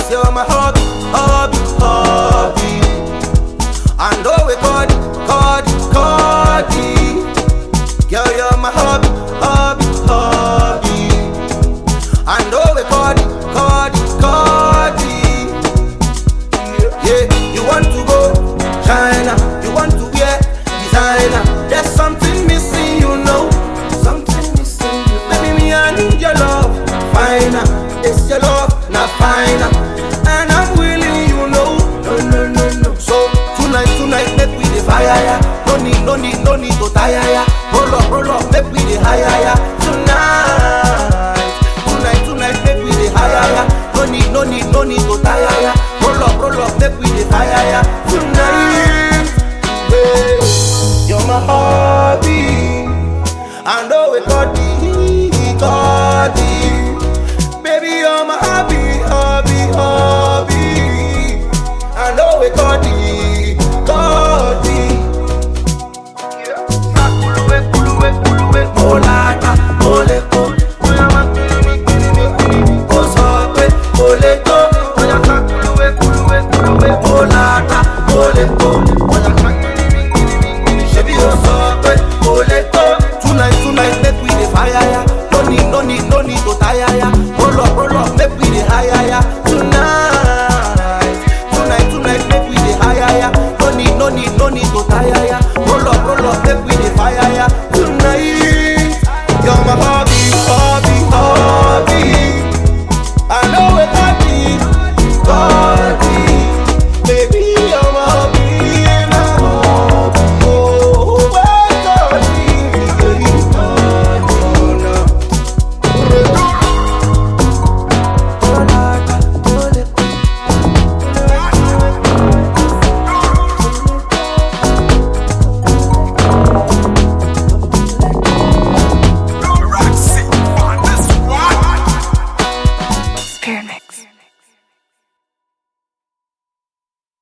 This you're my hobby, hobby, hobby. And oh, we call it. Girl, you're my hobby, hobby, hobby. And oh, we call it. Yeah, you want to go China, you want to wear designer. There's something missing, you know. Something missing, you know. Baby, me, I need your love. Finer, it's your love, not finer. And I'm willing, you know. No. So tonight, make we the fire, yeah. No need to tire, yeah. Roll up, make we the higher, yeah.